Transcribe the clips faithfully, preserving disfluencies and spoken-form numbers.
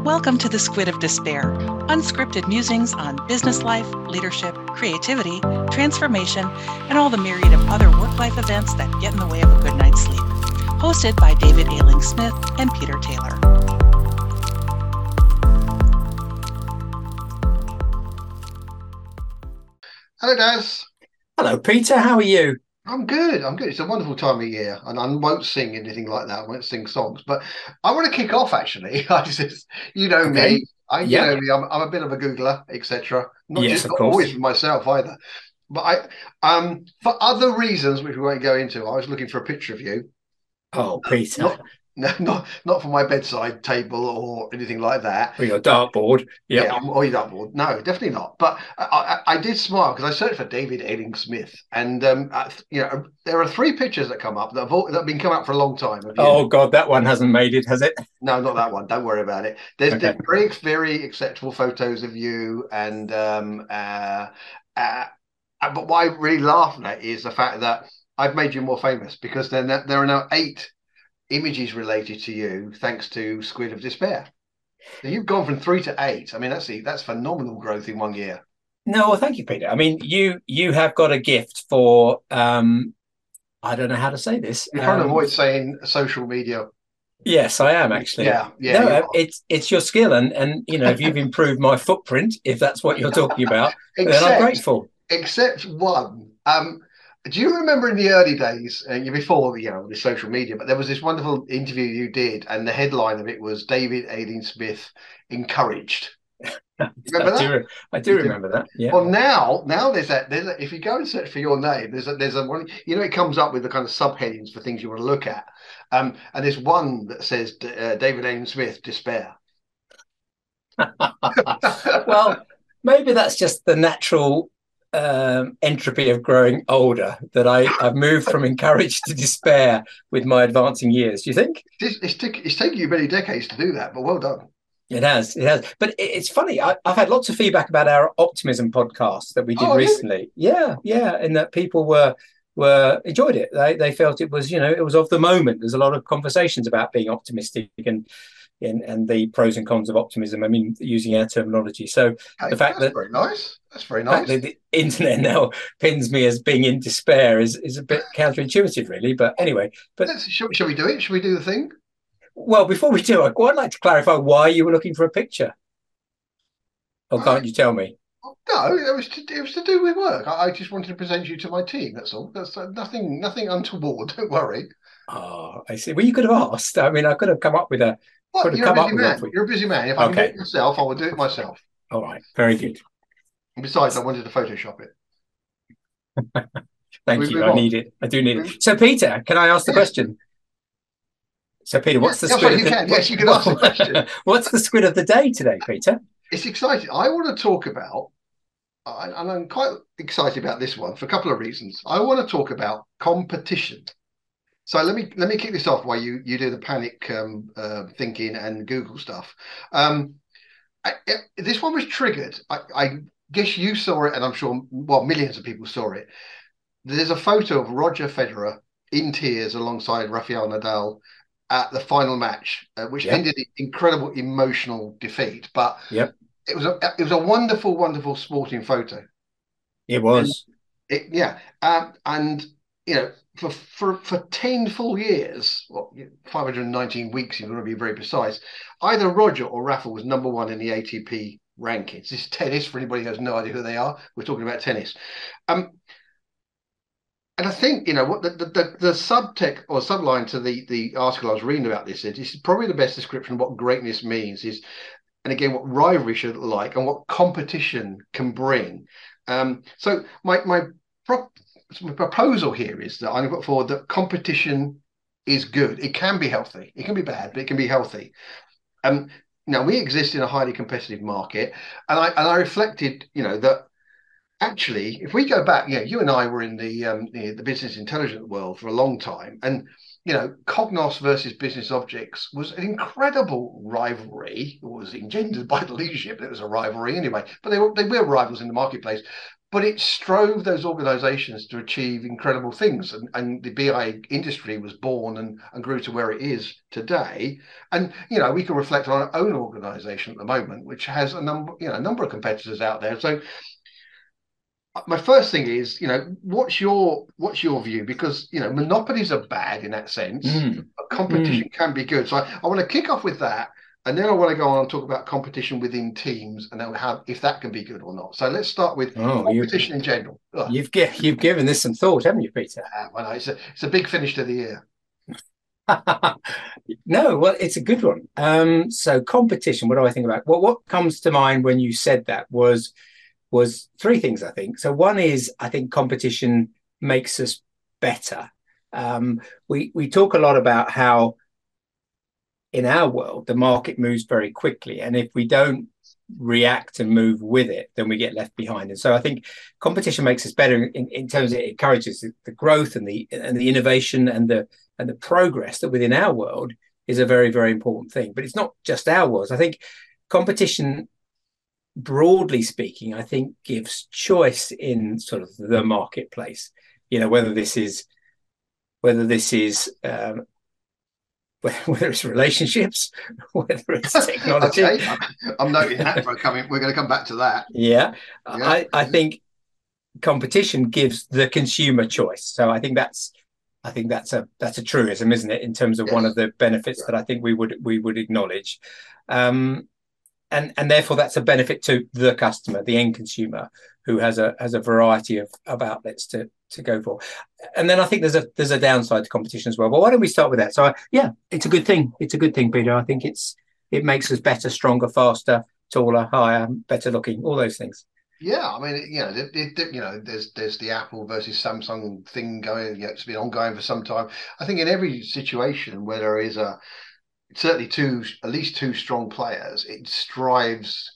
Welcome to the Squid of Despair, unscripted musings on business life, leadership, creativity, transformation, and all the myriad of other work-life events that get in the way of a good night's sleep. Hosted by David Ailing Smith and Peter Taylor. Hello, Daz. Hello, Peter. How are you? I'm good. I'm good. It's a wonderful time of year, and I won't sing anything like that. I won't sing songs, but I want to kick off. Actually, I just, you know Okay. me. I, you Yeah. know me. I'm, I'm a bit of a Googler, et cetera. Not Yes, just of not course. always for myself either, but I, um, for other reasons which we won't go into. I was looking for a picture of you. Oh, Peter. Not, no, not not for my bedside table or anything like that. For your dartboard. Yep. Yeah, I'm always up board. No, definitely not. But I, I, I did smile because I searched for David Ailing Smith, and um, I, you know, there are three pictures that come up that have, all, that have been coming up for a long time. Of you. Oh, God, that one hasn't made it, has it? No, not that one. Don't worry about it. There's, Okay. there's very, very acceptable photos of you, and um, uh, uh, but what I'm really laughing at is the fact that I've made you more famous because then there, there are now eight images related to you thanks to Squid of Despair. So you've gone from three to eight. I mean, that's that's phenomenal growth in one year. No, well, thank you, Peter. I mean, you you have got a gift for, um, I don't know how to say this. You're trying to Um, avoid saying social media. yes, I am actually. Yeah, yeah. No, You uh, are. it's it's your skill, and and you know, if you've improved my footprint, if that's what you're talking about, then I'm Except, grateful. except one. Um, do you remember in the early days, uh, before you know the social media, but there was this wonderful interview you did, and the headline of it was David Ailing Smith encouraged. Remember I that? do, I do You do. remember that. Yeah. Well, now, now there's that. There's a, if you go and search for your name, there's a, there's a one. You know, it comes up with the kind of subheadings for things you want to look at. Um, and there's one that says uh, David Ailing Smith despair. Well, maybe that's just the natural um, entropy of growing older that I, I've moved from encouraged to despair with my advancing years. Do you think? It's, it's, t- it's taken you many decades to do that, but well done. It has, it has. But it, it's funny. I, I've had lots of feedback about our optimism podcast that we did Oh, yeah. recently. Yeah, yeah, and that people were were enjoyed it. They they felt it was, you know, it was of the moment. There's a lot of conversations about being optimistic and and, and the pros and cons of optimism. I mean, using our terminology. So Okay, the fact that's that very nice. That's very the fact nice. that the internet now pins me as being in despair is is a bit counterintuitive, really. But anyway, but Let's, shall, shall we do it? Shall we do the thing? well, before we do, I'd quite like to clarify why you were looking for a picture. Or I, can't you tell me? no, it was to it was to do with work. I, I just wanted to present you to my team. That's all. That's uh, nothing nothing untoward. Don't worry. Oh, I see. Well, you could have asked. I mean, I could have come up with a Well, could have you're a come up busy with one man. for you. You're a busy man. If I can do Okay. it myself, I will do it myself. All right. Very good. And besides, I wanted to Photoshop it. Thank we you. move I on? need it. I do need We- it. So, Peter, can I ask the Yes. question? So, Peter, what's the Yes, squid yes, of you the can. Yes, you can ask the question. What's the squid of the day today, Peter? It's exciting. I want to talk about, I- and I'm quite excited about this one for a couple of reasons. I want to talk about competition. So let me let me kick this off while you you do the panic um, uh, thinking and Google stuff. Um, I, it, this one was triggered. I, I guess you saw it, and I'm sure well millions of people saw it. There's a photo of Roger Federer in tears alongside Rafael Nadal at the final match, uh, which Yep. ended in incredible emotional defeat. But Yep. it was a it was a wonderful, wonderful sporting photo. It was. It, yeah, um, and you know, for for for ten full years, well, five hundred nineteen weeks, you're going to be very precise. Either Roger or Rafa was number one in the A T P rankings. This is tennis. For anybody who has no idea who they are, we're talking about tennis. Um, and I think you know what the the, the, the subtext or subline to the the article I was reading about this is, this is probably the best description of what greatness means. Is and again what rivalry should look like and what competition can bring. Um, so my my prop. So my proposal here is that I'm going to put forward that competition is good. It can be healthy. It can be bad, but it can be healthy. Um, now we exist in a highly competitive market, and I and I reflected, you know, that actually, if we go back, you know, you and I were in the um, the, the business intelligence world for a long time, and you know, Cognos versus Business Objects was an incredible rivalry. It was engendered by the leadership. It was a rivalry anyway, but they were they were rivals in the marketplace. but it strove those organizations to achieve incredible things. And, and the B I industry was born and, and grew to where it is today. And, you know, we can reflect on our own organization at the moment, which has a number, you know, a number of competitors out there. So my first thing is, you know, what's your what's your view? Because, you know, monopolies are bad in that sense, Mm. but competition Mm. can be good. So I, I want to kick off with that. And then I want to go on and talk about competition within teams and then how if that can be good or not. So let's start with Oh, competition you, in general. Ugh. you've gi- you've given this some thought, haven't you, Peter? Ah, well, no, it's a it's a big finish to the year. No, well, it's a good one. Um, so competition, what do I think about? Well, what comes to mind when you said that was was three things, I think. So one is I think competition makes us better. Um, we we talk a lot about how in our world the market moves very quickly, and if we don't react and move with it, then we get left behind. And so I think competition makes us better in, in terms of it encourages the growth and the and the innovation and the and the progress that within our world is a very, very important thing. But it's not just our world. I think competition, broadly speaking, I think gives choice in sort of the marketplace. You know, whether this is whether this is um, whether it's relationships, whether it's technology. Okay, I'm noting that for coming. We're going to come back to that. Yeah, Yeah. I, I think competition gives the consumer choice. So I think that's I think that's a that's a truism, isn't it? In terms of Yes. one of the benefits Yeah. that I think we would we would acknowledge, um, and and therefore that's a benefit to the customer, the end consumer, who has a has a variety of, of outlets to to go for. And then I think there's a there's a downside to competition as well. But why don't we start with that? So I, yeah, it's a good thing. It's a good thing, Peter. I think it's it makes us better, stronger, faster, taller, higher, better looking, all those things. Yeah, I mean, you know, it, it, you know, there's there's the Apple versus Samsung thing going. You know, it's been ongoing for some time. I think in every situation where there is a certainly two, at least two strong players, it strives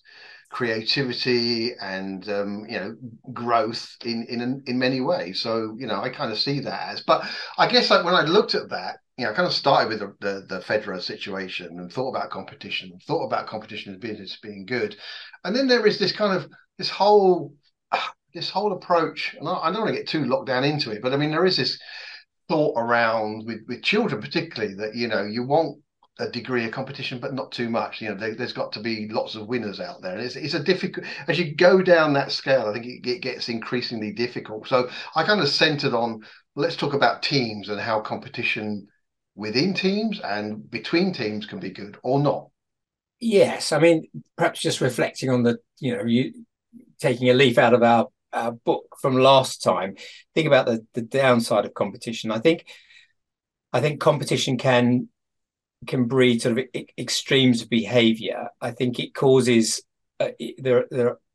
creativity and um, you know growth in in in many ways. So you know, I kind of see that as. But I guess like when I looked at that, you know, I kind of started with the the, the Federer situation and thought about competition, thought about competition as business being good, and then there is this kind of this whole this whole approach, and I, I don't want to get too locked down into it, but I mean there is this thought around with with children particularly that you know you want a degree of competition, but not too much. You know, there, there's got to be lots of winners out there. And it's, it's a difficult, as you go down that scale, I think it, it gets increasingly difficult. So I kind of centered on, let's talk about teams and how competition within teams and between teams can be good or not. Yes, I mean, perhaps just reflecting on the, you know, you taking a leaf out of our, our book from last time, think about the, the downside of competition. I think, I think competition can can breed sort of extremes of behavior. I think it causes uh, there there are,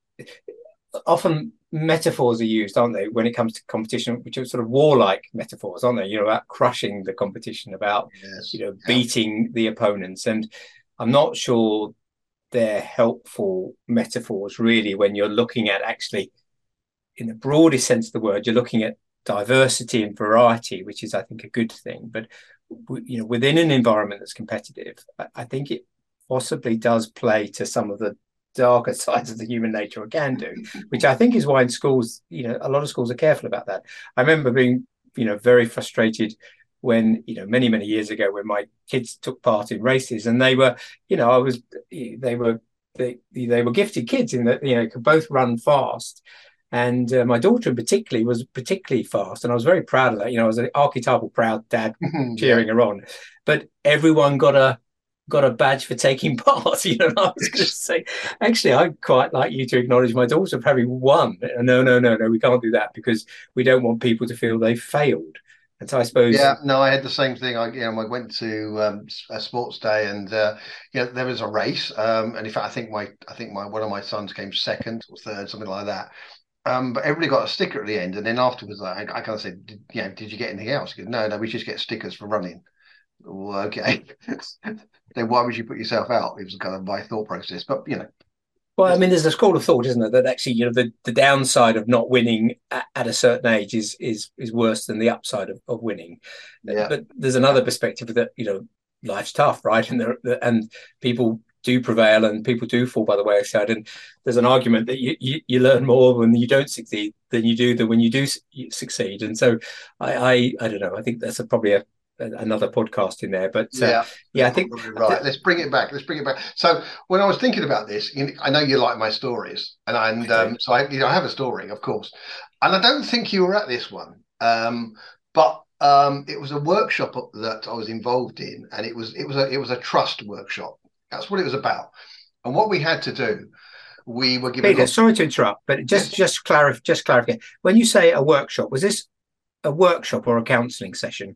often metaphors are used, aren't they, when it comes to competition, which are sort of warlike metaphors, aren't they? You know, about crushing the competition, about Yes. you know Yeah. beating the opponents, and I'm not sure they're helpful metaphors really when you're looking at actually, in the broadest sense of the word, you're looking at diversity and variety, which is, I think, a good thing. But you know, within an environment that's competitive, I think it possibly does play to some of the darker sides of the human nature, or can do, which I think is why in schools, you know, a lot of schools are careful about that. I remember being, you know, very frustrated when, you know, many, many years ago when my kids took part in races and they were, you know, I was, they were, they, they were gifted kids in that, you know, could both run fast. And uh, my daughter, in particularly, was particularly fast, and I was very proud of that. You know, I was an archetypal proud dad cheering Yeah. her on. But everyone got a got a badge for taking part. You know, and I was going to say, actually, I'd quite like you to acknowledge my daughter for having won. No, no, no, no, we can't do that because we don't want people to feel they failed. And so I suppose, Yeah, no, I had the same thing. I, you know, I went to um, a sports day, and uh, you know, there was a race. Um, and in fact, I think my, I think my one of my sons came second or third, something like that. Um, but everybody got a sticker at the end, and then afterwards, I, I kind of said, did, you know, did you get anything else? He goes, no, no, we just get stickers for running. Well, okay. Then why would you put yourself out? It was kind of my thought process. But you know, well, I mean, there's a school of thought, isn't there, that actually, you know, the, the downside of not winning at, at a certain age is is is worse than the upside of, of winning. yeah, But there's another perspective that, you know, life's tough, right? And there and people do prevail and people do fall by the wayside. And there's an argument that you, you, you learn more when you don't succeed than you do than when you do succeed. And so I, I, I don't know, I think that's a, probably a, another podcast in there. But uh, yeah, yeah, I think. Right. Let's bring it back. Let's bring it back. So when I was thinking about this, you know, I know you like my stories. And, I, and um, so I, you know, I have a story, of course. And I don't think you were at this one. Um, but Um, it was a workshop that I was involved in, and it was it was a it was a trust workshop. That's what it was about. And what we had to do, we were given. Peter, lots- sorry to interrupt, but just yes. just clarify. Just clarify. When you say a workshop, was this a workshop or a counselling session?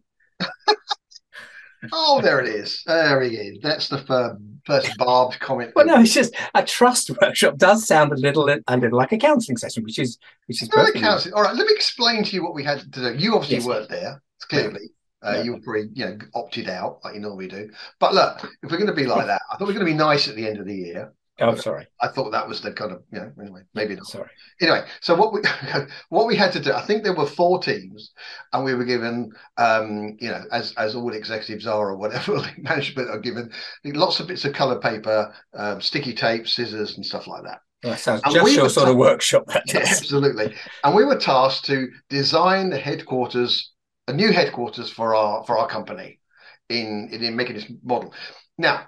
Oh, there it is. There he is. That's the first, first barbed comment. Well, no, it's just a trust workshop does sound a little a little like a counselling session, which is which is perfect. Counselling. All right, let me explain to you what we had to do. You obviously yes. weren't there. Clearly, uh, yeah. you were pretty, you know, opted out like you normally do. But look, if we're going to be like that, I thought we were going to be nice at the end of the year. Oh, I'm sorry. I thought that was the kind of, you know, anyway, maybe not. Sorry. Anyway, so what we what we had to do, I think there were four teams, and we were given, um, you know, as as all executives are or whatever, like management are given, lots of bits of colour paper, um, sticky tape, scissors, and stuff like that. That sounds and just your sort ta- of workshop. That does. Yeah, absolutely. And we were tasked to design the headquarters, a new headquarters for our for our company, in in, in making this model. Now,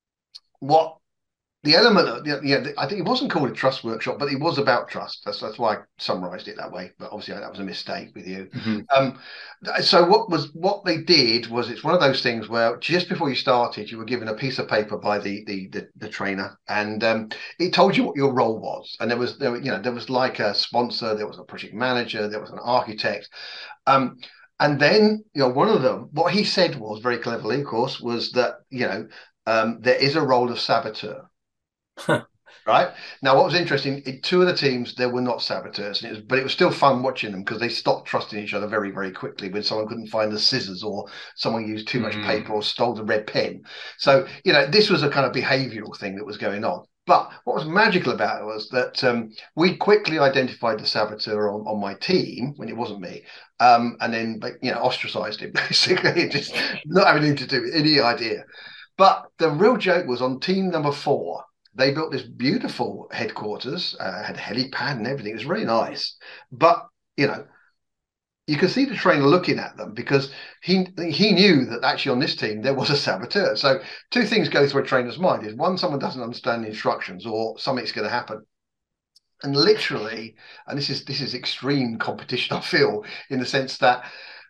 what the element of yeah, you know, I think it wasn't called a trust workshop, but it was about trust. That's that's why I summarised it that way. But obviously that was a mistake with you. Mm-hmm. Um, so what was what they did was it's one of those things where just before you started, you were given a piece of paper by the the the, the trainer, and um, it told you what your role was. And there was there you know there was like a sponsor, there was a project manager, there was an architect. Um, and then you know one of them, what he said was very cleverly, of course, was that you know um, there is a role of saboteur. Huh. Right now, what was interesting, in two of the teams there were not saboteurs, and it was, but it was still fun watching them because they stopped trusting each other very, very quickly when someone couldn't find the scissors or someone used too much mm. paper or stole the red pen. So you know, this was a kind of behavioural thing that was going on. But what was magical about it was that um, we quickly identified the saboteur on, on my team when it wasn't me, um, and then you know ostracised him basically, just not having anything to do with any idea. But the real joke was on team number four. They built this beautiful headquarters, uh, had a helipad and everything. It was really nice. But, you know, you could see the trainer looking at them because he he knew that actually on this team there was a saboteur. So two things go through a trainer's mind is one, someone doesn't understand the instructions or something's going to happen. And literally, and this is this is extreme competition, I feel, in the sense that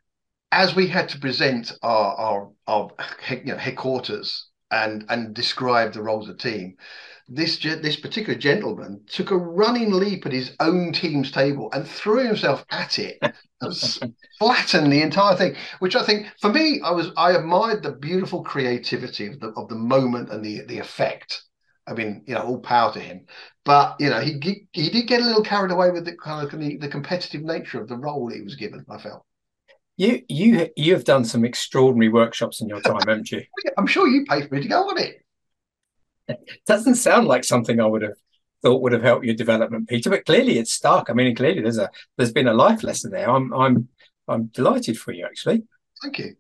as we had to present our our, our you know, headquarters and and describe the roles of the team, this this particular gentleman took a running leap at his own team's table and threw himself at it and flattened the entire thing, which I think for me, I was I admired the beautiful creativity of the of the moment and the the effect. I mean, you know, all power to him. But you know, he he did get a little carried away with the kind of the, the competitive nature of the role he was given, I felt. You you you have done some extraordinary workshops in your time, haven't you? I'm sure you paid for me to go on it. It doesn't sound like something I would have thought would have helped your development, Peter, but clearly it's stuck. I mean, clearly there's a there's been a life lesson there. I'm I'm I'm delighted for you, actually. Thank you.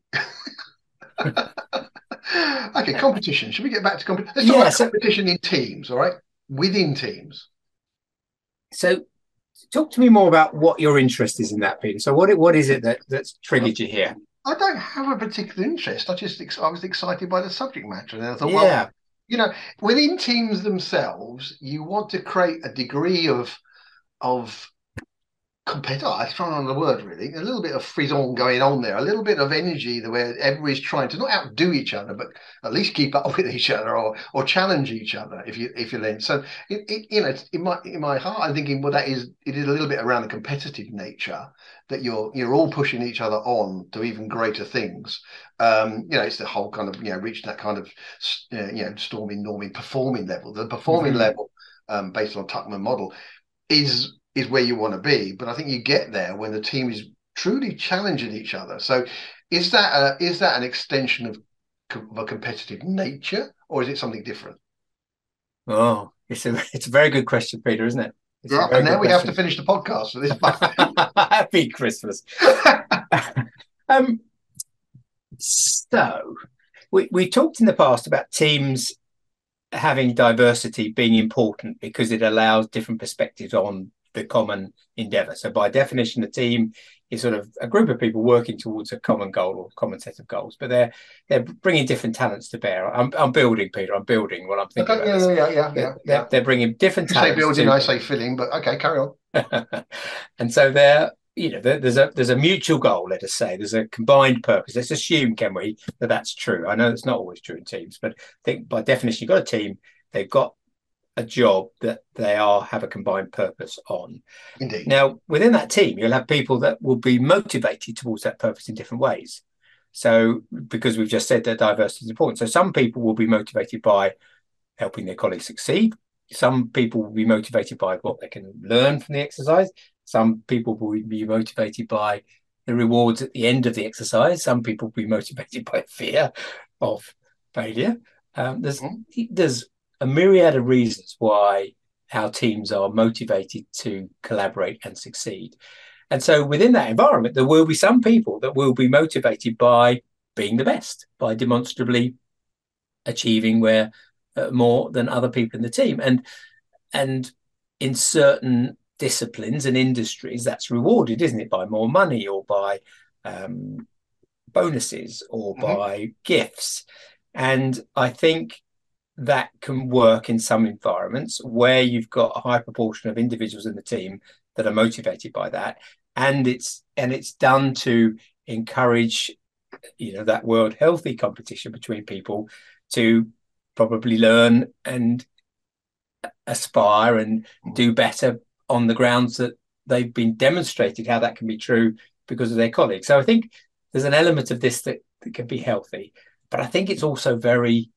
Okay, competition. Should we get back to competition? Let's talk yeah, about so, competition in teams, all right? Within teams. So talk to me more about what your interest is in that, Peter. So what what is it that, that's triggered you here? I don't have a particular interest. I just I was excited by the subject matter. And I thought, yeah. well, you know, within teams themselves, you want to create a degree of of competitive. I'm trying on the word really. A little bit of frisson going on there. A little bit of energy, the way everybody's trying to not outdo each other, but at least keep up with each other or or challenge each other. If you if you're then so it, it you know in my in my heart, I'm thinking well that is it is a little bit around the competitive nature that you're you're all pushing each other on to even greater things. Um, you know, it's the whole kind of you know reaching that kind of uh, you know storming, norming, performing level. The performing mm-hmm. level, um, based on Tuckman model, is is where you want to be. But I think you get there when the team is truly challenging each other. So is that a, is that an extension of, of a competitive nature, or is it something different? Oh, it's a it's a very good question, Peter, isn't it? It's right, and now we question. have to finish the podcast for this. Happy Christmas. um, so we we talked in the past about teams having diversity being important because it allows different perspectives on the common endeavor. So by definition, a team is sort of a group of people working towards a common goal or common set of goals, but they're they're bringing different talents to bear. I'm, I'm building, Peter. I'm building what I'm thinking Okay, about. yeah, This. yeah, yeah, They're, yeah, they're, yeah. they're bringing different You talents. say building, to, I say filling, but okay, carry on. and so they're, you know, there, there's a there's a mutual goal. Let us say there's a combined purpose. Let's assume, can we, that that's true? I know it's not always true in teams, but I think by definition, you've got a team. They've got a job that they are have a combined purpose on. Indeed. Now, within that team, you'll have people that will be motivated towards that purpose in different ways. So, because we've just said that diversity is important, so some people will be motivated by helping their colleagues succeed. Some people will be motivated by what they can learn from the exercise. Some people will be motivated by the rewards at the end of the exercise. Some people will be motivated by fear of failure. Um, there's mm-hmm. there's a myriad of reasons why our teams are motivated to collaborate and succeed. And so within that environment, there will be some people that will be motivated by being the best, by demonstrably achieving where uh, more than other people in the team. And, and in certain disciplines and industries, that's rewarded, isn't it? By more money or by um, bonuses or mm-hmm. by gifts. And I think that can work in some environments where you've got a high proportion of individuals in the team that are motivated by that, and it's and it's done to encourage, you know, that world healthy competition between people to probably learn and aspire and do better on the grounds that they've been demonstrated how that can be true because of their colleagues. So I think there's an element of this that, that can be healthy, but I think it's also very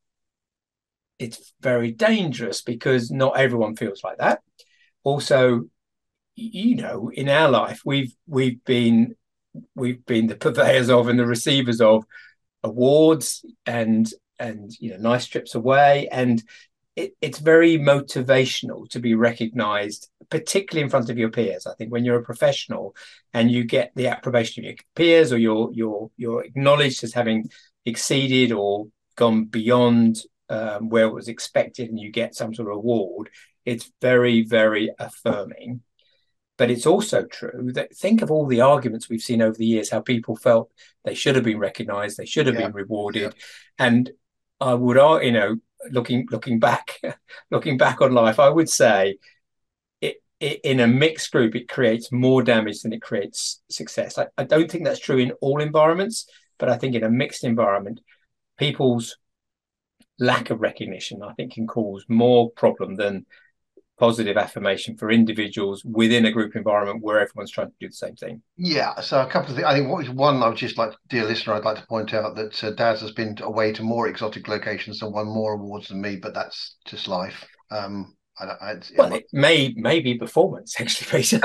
it's very dangerous because not everyone feels like that. Also, you know, in our life, we've we've been we've been the purveyors of and the receivers of awards and and you know nice trips away, and it, it's very motivational to be recognised, particularly in front of your peers. I think when you're a professional and you get the approbation of your peers, or you're you're you're acknowledged as having exceeded or gone beyond Um, where it was expected, and you get some sort of award, it's very, very affirming. But it's also true that think of all the arguments we've seen over the years, how people felt they should have been recognised, they should have yeah. been rewarded. Yeah. And I would, you know, looking looking back, looking back on life, I would say it, it in a mixed group, it creates more damage than it creates success. I, I don't think that's true in all environments, but I think in a mixed environment, people's lack of recognition, I think, can cause more problem than positive affirmation for individuals within a group environment where everyone's trying to do the same thing. Yeah, so a couple of things. I think what is one, I would just like, dear listener, I'd like to point out that uh, Daz has been away to more exotic locations and won more awards than me, but that's just life. Um, I, I, well, it may may be performance, actually, Peter.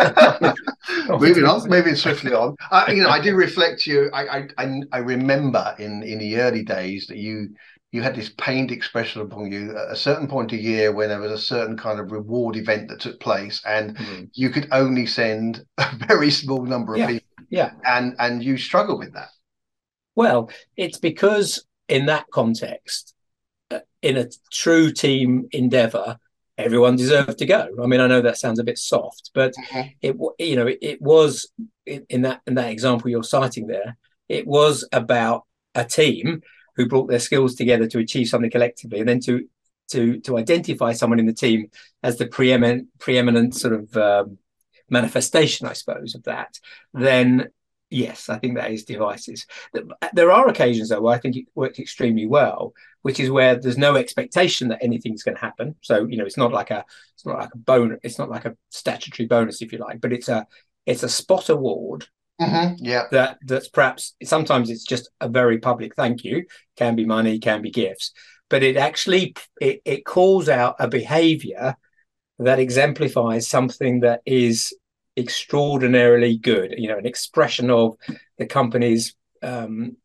Moving on, moving swiftly on. I, you know, I do reflect you. I, I I remember in in the early days that you. You had this pained expression upon you at a certain point of year when there was a certain kind of reward event that took place, and mm. you could only send a very small number of yeah. people. Yeah. And and you struggle with that. Well, it's because in that context, in a true team endeavor, everyone deserved to go. I mean, I know that sounds a bit soft, but mm-hmm. it you know it, it was in, in that in that example you're citing there, it was about a team who brought their skills together to achieve something collectively, and then to to to identify someone in the team as the preeminent preeminent sort of um, manifestation, I suppose, of that. Then yes, I think that is devices. There are occasions though where I think it worked extremely well, which is where there's no expectation that anything's going to happen. So you know, it's not like a it's not like a bonus, it's not like a statutory bonus, if you like, but it's a it's a spot award. Mm-hmm. Yeah, that that's perhaps sometimes it's just a very public thank you, can be money, can be gifts, but it actually it, it calls out a behavior that exemplifies something that is extraordinarily good, you know, an expression of the company's um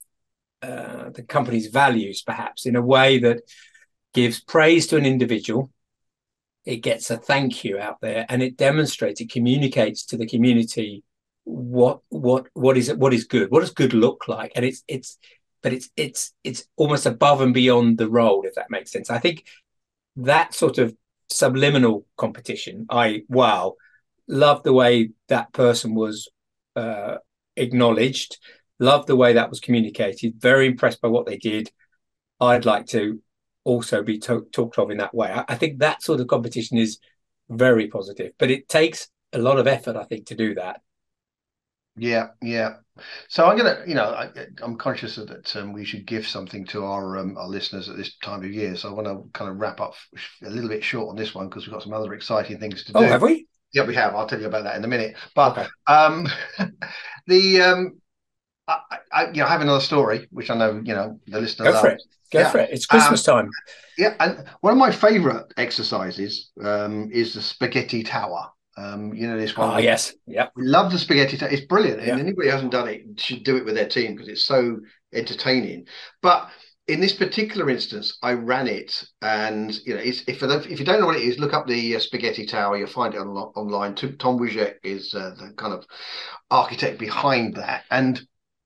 uh the company's values, perhaps, in a way that gives praise to an individual. It gets a thank you out there, and it demonstrates, it communicates to the community what what what is it what is good, what does good look like, and it's it's but it's it's it's almost above and beyond the role, if that makes sense. I think that sort of subliminal competition, I wow, love the way that person was uh, acknowledged, love the way that was communicated, very impressed by what they did. I'd like to also be to- talked of in that way. I, I think that sort of competition is very positive, but it takes a lot of effort, I think, to do that. Yeah, yeah. So I'm gonna, you know, I, I'm conscious of that um, we should give something to our um, our listeners at this time of year. So I want to kind of wrap up a little bit short on this one because we've got some other exciting things to do. Oh, have we? Yeah, we have. I'll tell you about that in a minute. But okay. um, the um, I, I, you know, I have another story which I know you know the listeners. Go for it. Go yeah. for it. It's Christmas um, time. Yeah, and one of my favourite exercises um, is the spaghetti tower. Um, you know this one. Oh yes, yeah. We love the spaghetti tower. It's brilliant, and yeah. anybody who hasn't done it should do it with their team because it's so entertaining. But in this particular instance, I ran it, and you know, it's, if if you don't know what it is, look up the uh, spaghetti tower. You'll find it on, online. Tom Wujek is uh, the kind of architect behind that, and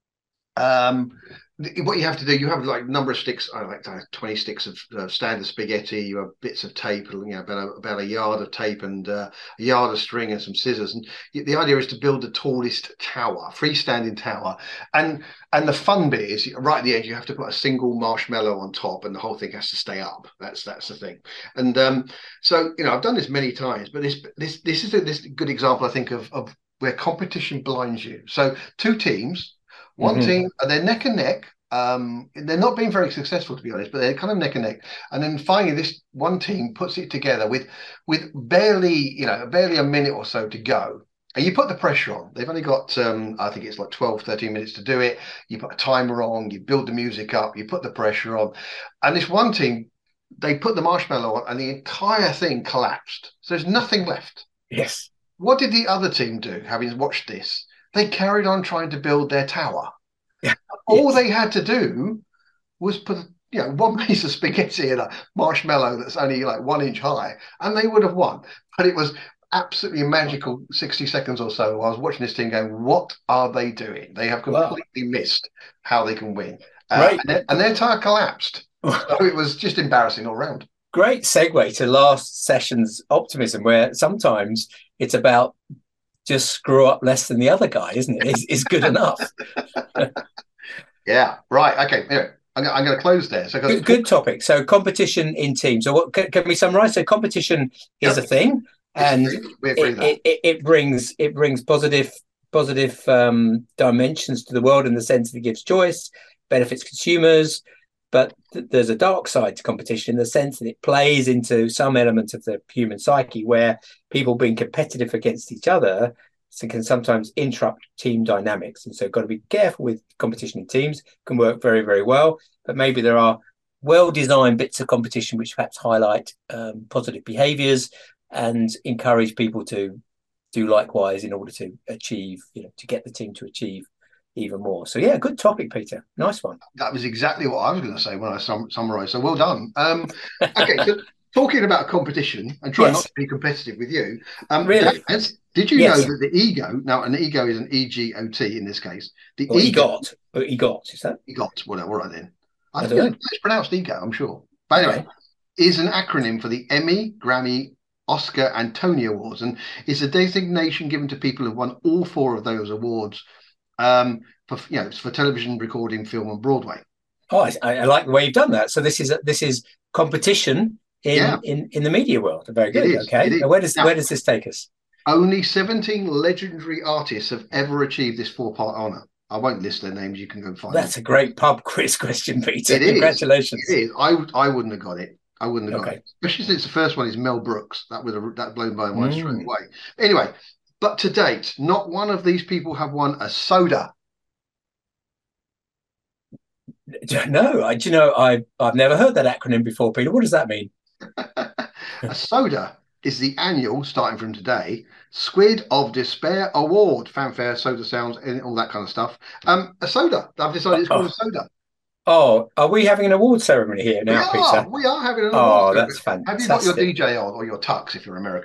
um. What you have to do, you have like a number of sticks, I like twenty sticks of uh, standard spaghetti. You have bits of tape, you know, about a, about a yard of tape and uh, a yard of string and some scissors. And the idea is to build the tallest tower, freestanding tower. And and the fun bit is right at the end, you have to put a single marshmallow on top, and the whole thing has to stay up. That's that's the thing. And um, so you know, I've done this many times, but this this this is a this good example, I think, of of where competition blinds you. So two teams. One mm-hmm. team, and they're neck and neck. Um, they're not being very successful, to be honest, but they're kind of neck and neck. And then finally, this one team puts it together with with barely, you know, barely a minute or so to go. And you put the pressure on. They've only got, um, I think it's like twelve, thirteen minutes to do it. You put a timer on, you build the music up, you put the pressure on. And this one team, they put the marshmallow on, and the entire thing collapsed. So there's nothing left. Yes. What did the other team do, having watched this? They carried on trying to build their tower. Yeah. All yes. they had to do was put, you know, one piece of spaghetti in a marshmallow that's only like one inch high, and they would have won. But it was absolutely magical sixty seconds or so. I was watching this team going, what are they doing? They have completely wow. missed how they can win. Uh, right. and, their, and their tire collapsed. So it was just embarrassing all round. Great segue to last session's optimism, where sometimes it's about just screw up less than the other guy, isn't it? Is is good enough. Yeah, right. Okay, anyway, I'm, I'm going to close there. So good, good topic. So competition in teams. So what can, can we summarize? So competition is yep. a thing, and we agree it, it, it, it brings it brings positive positive um, dimensions to the world in the sense that it gives choice, benefits consumers. But th- there's a dark side to competition in the sense that it plays into some element of the human psyche where people being competitive against each other so can sometimes interrupt team dynamics. And so got to be careful with competition in teams. Can work very, very well. But maybe there are well-designed bits of competition which perhaps highlight um, positive behaviours and encourage people to do likewise in order to achieve, you know, to get the team to achieve even more. So yeah, good topic, Peter. Nice one. That was exactly what I was going to say when I sum- summarised. So well done. Um, okay, so talking about competition and trying yes. not to be competitive with you. Um, really? Dad, did you yes. know that the ego, now an ego is an E G O T in this case. The or ego, EGOT. Or EGOT, is that? EGOT, whatever, all right then. I, I think don't it's pronounced ego, I'm sure. But anyway, okay. is an acronym for the Emmy, Grammy, Oscar and Tony Awards, and it's a designation given to people who've won all four of those awards um, for you know for television, recording, film, and Broadway. Oh, I, I like the way you've done that. So this is a, this is competition in, yeah. in in the media world. Very good. Okay, now, where does now, where does this take us? Only seventeen legendary artists have ever achieved this four-part honour. I won't list their names. You can go and find. That's them. a great pub quiz question, Peter. It Congratulations. Is. It is. I I wouldn't have got it. I wouldn't have okay. got it. Especially since the first one is Mel Brooks. That would have that blown my mind mm. straight away. Anyway, but to date, not one of these people have won a soda. No, I, do you know, I, I've never heard that acronym before, Peter. What does that mean? A soda is the annual, starting from today, Squid of Despair Award. Fanfare, soda sounds, and all that kind of stuff. Um, a soda. I've decided it's called oh. a soda. Oh, are we having an award ceremony here now, we Peter? are, we are having an award Oh, ceremony. that's fantastic. Have you got your D J on or your tux if you're American?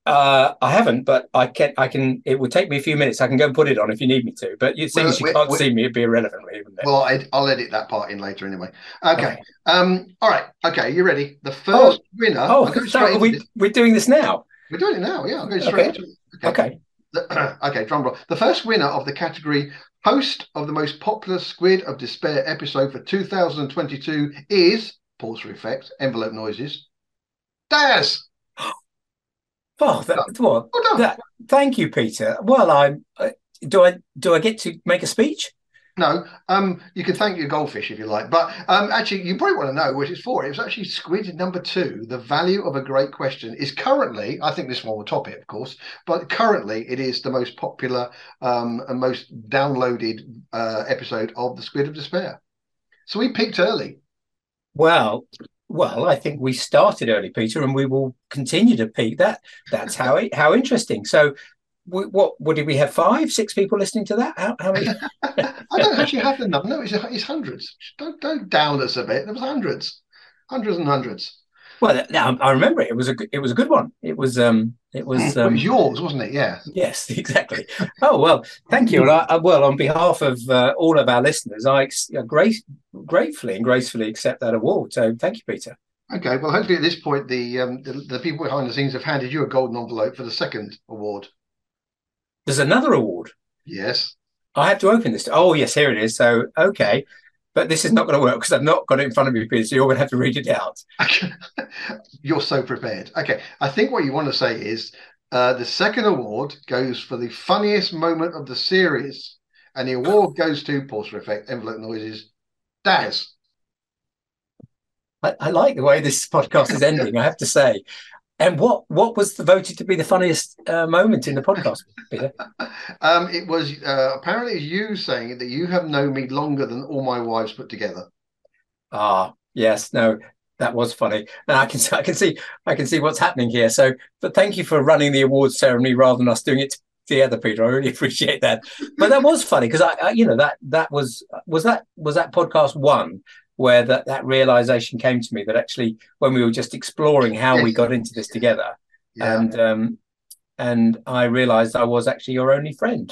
Uh, I haven't, but I can. I can. It will take me a few minutes. I can go and put it on if you need me to. But you, seeing Well, as you we can't we see me, it'd be irrelevant, really, wouldn't it? well, I, I'll edit that part in later anyway. Okay. Okay. Um. All right. Okay. You ready? The Oh, first winner. oh, I'm going so straight are into we this. we're doing this now. We're doing it now. Yeah. I'm going straight Okay. into it. Okay. Okay. The, okay. Drum roll. The first winner of the category host of the most popular Squid of Despair episode for two thousand twenty-two is pause for effect. Envelope noises. Daz. Oh, that what Well done. that. Thank you, Peter. Well, I'm. Uh, do I do I get to make a speech? No, um, you can thank your goldfish if you like, but um, actually, you probably want to know what it's for. It was actually Squid number two. The value of a great question is currently, I think this one will top it, of course, but currently it is the most popular um, and most downloaded uh, episode of the Squid of Despair. So we picked early. Well, well, I think we started early, Peter, and we will continue to peak. That that's how it, how interesting. So, w- what what did we have? Five, six people listening to that? How, how many? I don't actually have the number. No, it's, it's hundreds. Don't don't down us a bit. There was hundreds, hundreds and hundreds. Well, now I remember it. It was a it was a good one. It was um it was Well, it um was yours, wasn't it? Yeah. yes, exactly. Oh well, thank you. And I, I, well, on behalf of uh, all of our listeners, I ex- uh, great, gratefully and gracefully accept that award. So thank you, Peter. Okay, well, hopefully at this point, the, um, the the people behind the scenes have handed you a golden envelope for the second award. There's another award. Yes. I have to open this. Oh yes, here it is. So okay, but this is not going to work because I've not got it in front of me, Peter. So you're going to have to read it out. You're so prepared. Okay, I think what you want to say is uh, the second award goes for the funniest moment of the series, and the award goes to pause for effect, envelope noises, Daz. I, I like the way this podcast is ending. I have to say. And what what was the, voted to be the funniest uh, moment in the podcast, Peter? Um, it was uh, apparently you saying that you have known me longer than all my wives put together. Ah, yes, no, that was funny, and I can I can see I can see what's happening here. So, but thank you for running the awards ceremony rather than us doing it together, Peter. I really appreciate that. But that was funny because I, I, you know, that that was was that was that podcast one where that that realization came to me that actually when we were just exploring how Yes. we got into this together, Yeah. and um, and I realized I was actually your only friend.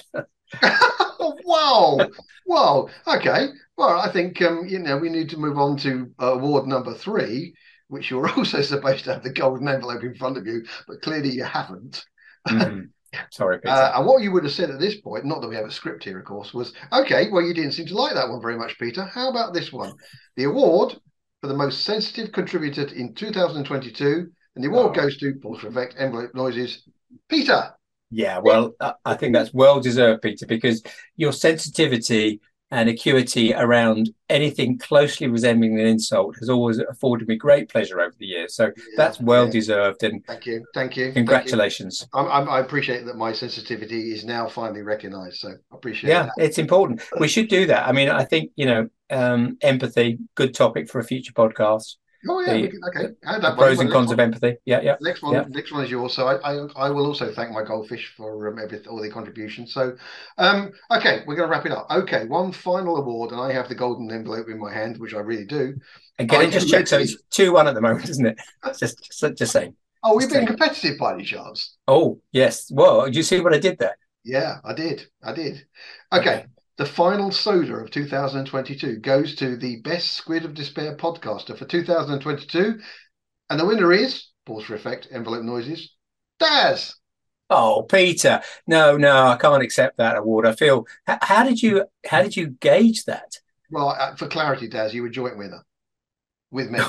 Wow. Wow. Okay. Well, I think um, you know, we need to move on to uh, award number three, which you're also supposed to have the golden envelope in front of you, but clearly you haven't. Mhm. Sorry, Peter. Uh, and what you would have said at this point, not that we have a script here, of course, was okay, well, you didn't seem to like that one very much, Peter. How about this one? The award for the most sensitive contributor in two thousand twenty-two, and the award Oh. goes to pause for effect, envelope noises, Peter. Yeah, well, I I think that's well deserved, Peter, because your sensitivity and acuity around anything closely resembling an insult has always afforded me great pleasure over the years. So Yeah, that's well yeah. deserved, and Thank you. Thank you. Thank you. congratulations. I'm, I'm, I appreciate that my sensitivity is now finally recognized. So I appreciate Yeah, that. it's important. We should do that. I mean, I think, you know, um, empathy, good topic for a future podcast. Oh yeah, The- we can, okay. I The pros and cons of empathy. Yeah, yeah. Next one, Yeah. next one is yours. So I, I, I will also thank my goldfish for um, every, all the contributions. So, um, okay, we're going to wrap it up. Okay, one final award, and I have the golden envelope in my hand, which I really do. And get I it just can check. So read it's two one at the moment, isn't it? Just, just, just saying. Oh, we've been Stay. competitive by any chance? Oh, yes. Well, do you see what I did there? Yeah, I did. I did. Okay. The final soda of two thousand twenty-two goes to the best Squid of Despair podcaster for two thousand twenty-two. And the winner is, pause for effect, envelope noises, Daz. Oh, Peter. No, no, I can't accept that award. I feel. How, how did you? How did you gauge that? Well, uh, for clarity, Daz, you were joint winner with me.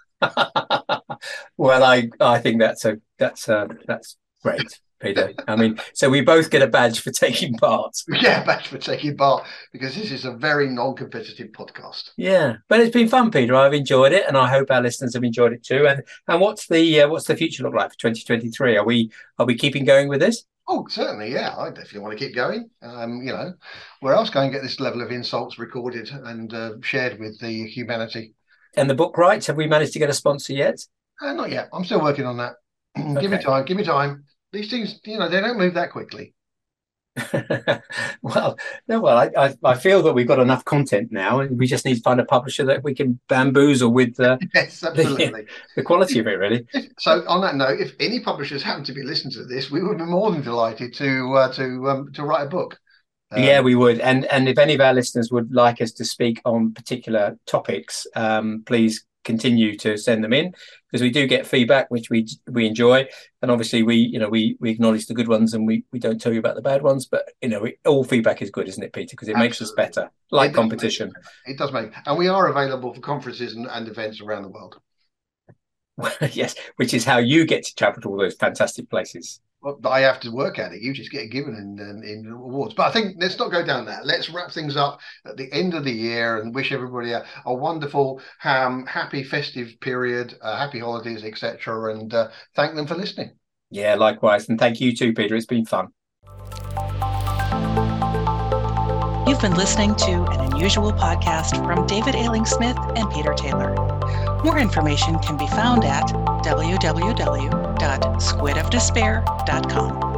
Well, I I think that's a that's a, that's great, Peter. I mean, so we both get a badge for taking part. Yeah, badge for taking part, because this is a very non-competitive podcast. Yeah, but it's been fun, Peter. I've enjoyed it, and I hope our listeners have enjoyed it too. And and what's the uh, what's the future look like for twenty twenty-three? Are we are we keeping going with this? Oh, certainly, yeah. I definitely want to keep going. Um, you know, where else can I get this level of insults recorded and uh, shared with the humanity? And the book rights, have we managed to get a sponsor yet? Uh, not yet. I'm still working on that. Give me Okay. time. Give me time. These things, you know, they don't move that quickly. well, no, well, I, I, I feel that we've got enough content now, and we just need to find a publisher that we can bamboozle with uh, Yes, absolutely. the, the quality of it, really. So, on that note, if any publishers happen to be listening to this, we would be more than delighted to uh, to um, to write a book. Um, yeah, we would. And and if any of our listeners would like us to speak on particular topics, um, please continue to send them in, because we do get feedback, which we we enjoy. And obviously we, you know, we we acknowledge the good ones, and we we don't tell you about the bad ones. But, you know, we, all feedback is good, isn't it, Peter? Because it Absolutely. makes us better, like it competition. Make, it does make, and we are available for conferences and, and events around the world. Yes, which is how you get to travel to all those fantastic places. Well, I have to work at it. You just get given in, in in awards. But I think let's not go down that. Let's wrap things up at the end of the year and wish everybody a, a wonderful, um, happy festive period, uh, happy holidays, et cetera. And uh, thank them for listening. Yeah, likewise. And thank you too, Peter. It's been fun. You've been listening to an unusual podcast from David Ailing Smith and Peter Taylor. More information can be found at w w w dot squid of despair dot com.